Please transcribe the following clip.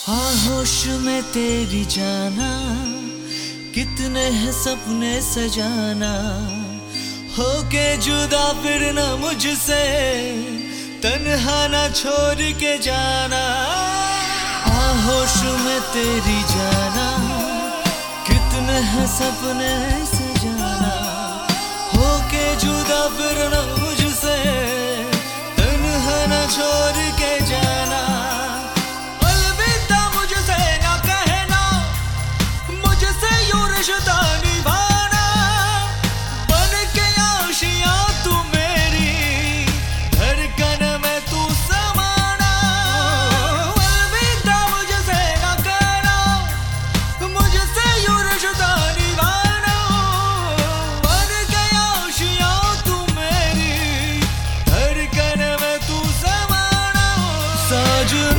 हाँ होश में तेरी जाना, कितने हैं सपने सजाना, होके जुदा फिर न मुझसे, तन्हा न छोड़ के जाना। हाँ होश में तेरी जाना, कितने हैं सपने सजाना, होके जुदा फिर न मुझसे, तन्हा न छोड़ के जाना। रिश्ता निभाना बन के आशियां तू मेरी, धड़कन में तू समाना। अलविदा मुझसे ना कहना, मुझसे यूं रिश्ता निभाना, बन के आशियां तू मेरी, धड़कन में तू समाना। साजना